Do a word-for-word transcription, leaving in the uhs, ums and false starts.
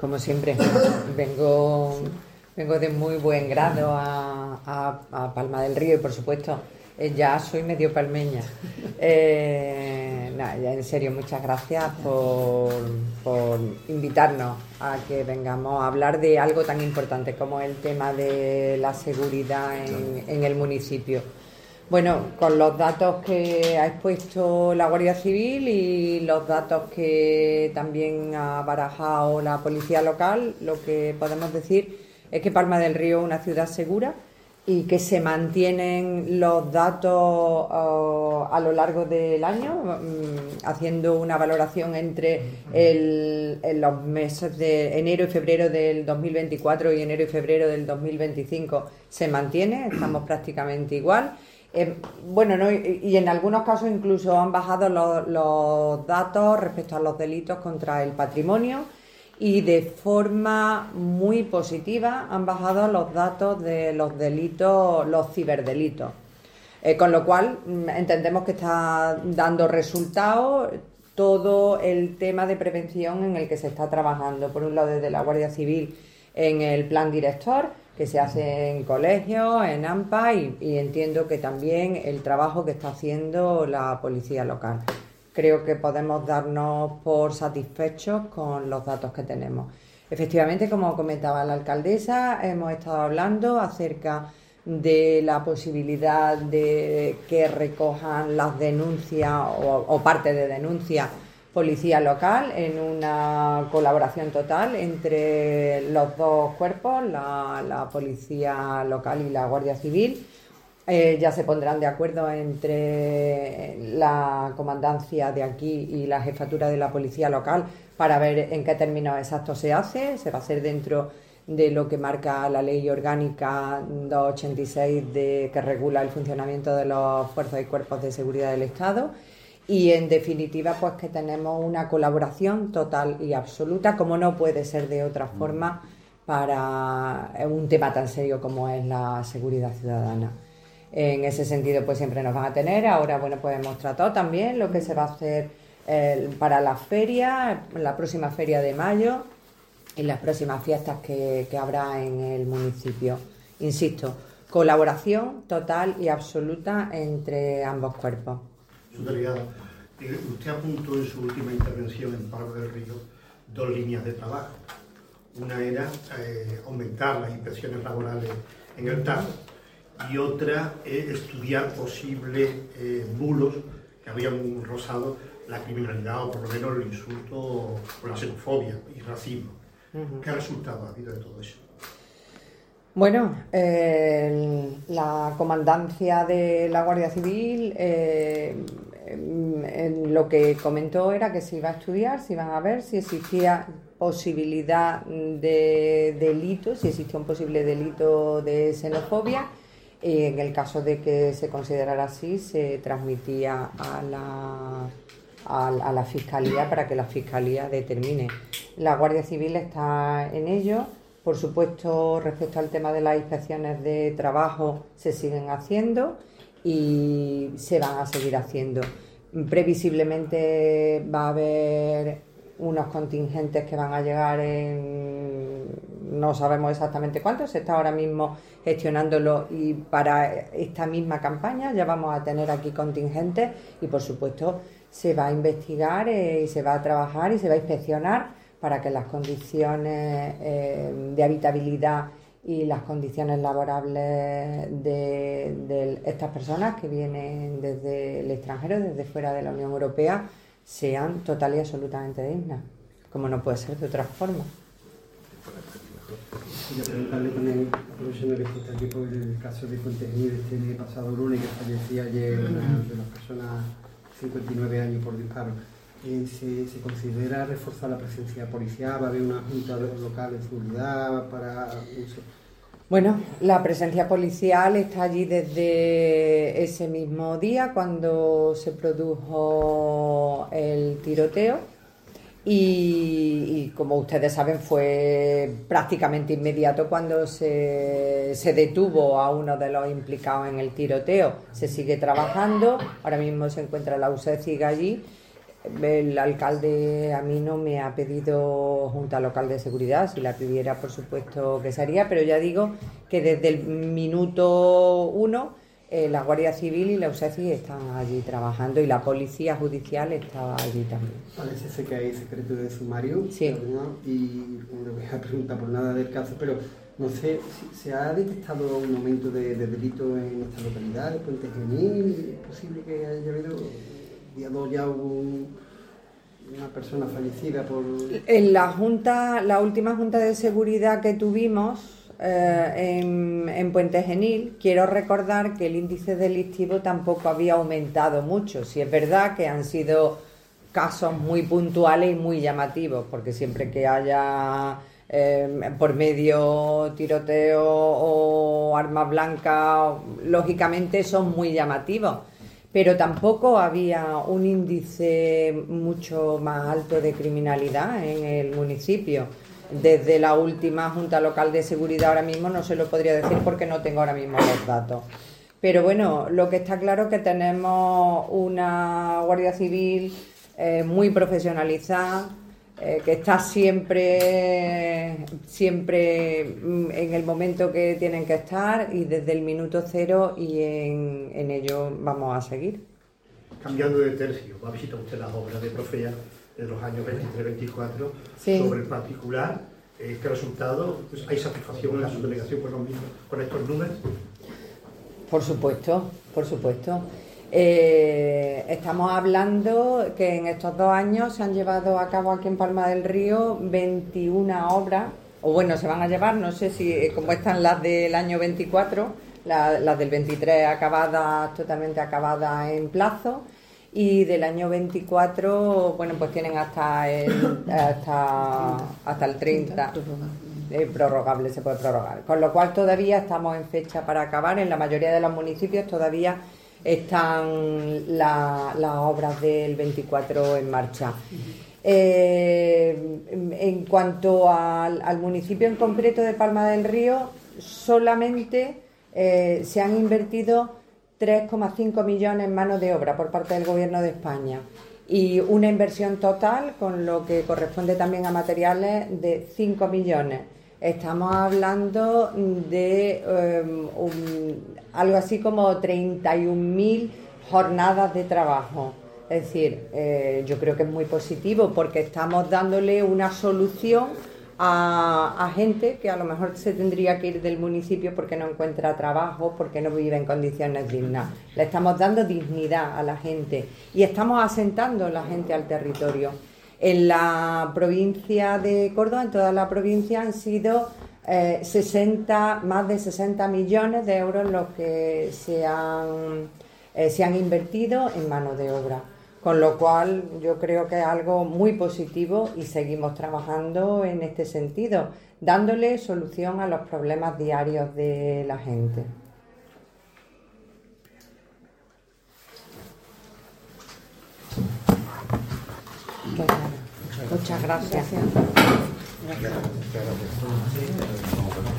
como siempre, vengo, vengo de muy buen grado a, a, a Palma del Río y, por supuesto, eh, ya soy medio palmeña. Eh, nada, ya en serio, muchas gracias por, por invitarnos a que vengamos a hablar de algo tan importante como el tema de la seguridad en, en el municipio. Bueno, con los datos que ha expuesto la Guardia Civil y los datos que también ha barajado la policía local, lo que podemos decir es que Palma del Río es una ciudad segura y que se mantienen los datos uh, a lo largo del año, um, haciendo una valoración entre el, en los meses de enero y febrero del dos mil veinticuatro y enero y febrero del dos mil veinticinco se mantiene, estamos prácticamente igual. Eh, bueno, no, y, y en algunos casos incluso han bajado los, los datos respecto a los delitos contra el patrimonio y de forma muy positiva han bajado los datos de los delitos, los ciberdelitos. Eh, con lo cual entendemos que está dando resultados todo el tema de prevención en el que se está trabajando. Por un lado, desde la Guardia Civil en el plan director, que se hace en colegios, en AMPA y, y entiendo que también el trabajo que está haciendo la policía local. Creo que podemos darnos por satisfechos con los datos que tenemos. Efectivamente, como comentaba la alcaldesa, hemos estado hablando acerca de la posibilidad de que recojan las denuncias o, o parte de denuncias policía local en una colaboración total entre los dos cuerpos, la, la policía local y la Guardia Civil. Eh, ya se pondrán de acuerdo entre la comandancia de aquí y la jefatura de la policía local para ver en qué términos exactos se hace. Se va a hacer dentro de lo que marca la ley orgánica doscientos ochenta y seis de, que regula el funcionamiento de los fuerzas y cuerpos de seguridad del Estado. Y en definitiva, pues que tenemos una colaboración total y absoluta, como no puede ser de otra forma, para un tema tan serio como es la seguridad ciudadana. En ese sentido, pues siempre nos van a tener. Ahora, bueno, pues hemos tratado también lo que se va a hacer eh, para la feria, la próxima feria de mayo y las próximas fiestas que, que habrá en el municipio. Insisto, colaboración total y absoluta entre ambos cuerpos. Su delegado, eh, usted apuntó en su última intervención en Palma del Río dos líneas de trabajo. Una era eh, aumentar las inspecciones laborales en el T A R y otra es eh, estudiar posibles eh, bulos que habían rozado la criminalidad o por lo menos el insulto o la xenofobia y racismo. Uh-huh. ¿Qué resultado ha habido de todo eso? Bueno, eh, la comandancia de la Guardia Civil eh, en lo que comentó era que se iba a estudiar, se iban a ver si existía posibilidad de delito, si existía un posible delito de xenofobia. Y en el caso de que se considerara así, se transmitía a la, a, a la Fiscalía para que la Fiscalía determine. La Guardia Civil está en ello. Por supuesto, respecto al tema de las inspecciones de trabajo, se siguen haciendo y se van a seguir haciendo. Previsiblemente va a haber unos contingentes que van a llegar en... no sabemos exactamente cuántos, se está ahora mismo gestionándolo y para esta misma campaña ya vamos a tener aquí contingentes y, por supuesto, se va a investigar eh, y se va a trabajar y se va a inspeccionar para que las condiciones eh, de habitabilidad y las condiciones laborables de, de estas personas que vienen desde el extranjero, desde fuera de la Unión Europea, sean total y absolutamente dignas, como no puede ser de otra forma. Quería preguntarle también, aprovechando que está aquí por el caso de Fuentevenida este pasado lunes, que fallecía ayer una de las personas de cincuenta y nueve años por disparo. Eh, ¿se, ¿Se considera reforzar la presencia policial? ¿Va a haber una junta local de seguridad para uso? Bueno, la presencia policial está allí desde ese mismo día cuando se produjo el tiroteo y, y como ustedes saben fue prácticamente inmediato cuando se, se detuvo a uno de los implicados en el tiroteo. Se sigue trabajando, ahora mismo se encuentra la U C E C I G allí. el alcalde a mí no me ha pedido Junta Local de Seguridad, si la pidiera por supuesto que se haría, pero ya digo que desde el minuto uno eh, la Guardia Civil y la U S E C I están allí trabajando y la Policía Judicial estaba allí también. Parece ser que hay secreto de sumario, sí. ¿no? Y no le voy a preguntar por nada del caso, pero no sé, si ¿se ha detectado un aumento de, de delito en esta localidad, el Puente Genil? ¿Es posible que haya habido, día dos ya hubo un, una persona fallecida por...? En la junta, la última junta de seguridad que tuvimos eh, en, en Puente Genil, quiero recordar que el índice delictivo tampoco había aumentado mucho. Si es verdad que han sido casos muy puntuales y muy llamativos, porque siempre que haya... Eh, por medio tiroteo o armas blancas, lógicamente son muy llamativos, pero tampoco había un índice mucho más alto de criminalidad en el municipio. Desde la última Junta Local de Seguridad ahora mismo no se lo podría decir porque no tengo ahora mismo los datos. Pero bueno, lo que está claro es que tenemos una Guardia Civil eh, muy profesionalizada, Eh, que está siempre siempre en el momento que tienen que estar y desde el minuto cero, y en, en ello vamos a seguir. Cambiando de tercio, va a visitar usted las obras de Profea de los años veintitrés veinticuatro, sí. Sobre el particular, eh, ¿qué resultado? Pues, ¿hay satisfacción en la subdelegación por, los mismos, con estos números? Por supuesto, por supuesto. Eh, estamos hablando que en estos dos años se han llevado a cabo aquí en Palma del Río veintiuna obras, o bueno, se van a llevar, no sé si como están las del año veinticuatro, la, las del veintitrés acabadas, totalmente acabadas en plazo, y del año veinticuatro, bueno, pues tienen hasta el, hasta, hasta el treinta. Eh, prorrogable, se puede prorrogar. Con lo cual todavía estamos en fecha para acabar. En la mayoría de los municipios todavía están la, las obras del veinticuatro en marcha. Eh, en cuanto al, al municipio en concreto de Palma del Río, solamente eh, se han invertido tres coma cinco millones en mano de obra por parte del Gobierno de España y una inversión total, con lo que corresponde también a materiales, de cinco millones. Estamos hablando de um, un, algo así como treinta y un mil jornadas de trabajo. Es decir, eh, yo creo que es muy positivo porque estamos dándole una solución a, a gente que a lo mejor se tendría que ir del municipio porque no encuentra trabajo, porque no vive en condiciones dignas. Le estamos dando dignidad a la gente y estamos asentando a la gente al territorio. En la provincia de Córdoba, en toda la provincia, han sido eh, sesenta, más de sesenta millones de euros los que se han, eh, se han invertido en mano de obra. Con lo cual yo creo que es algo muy positivo y seguimos trabajando en este sentido, dándole solución a los problemas diarios de la gente. Muchas gracias. Gracias. Gracias.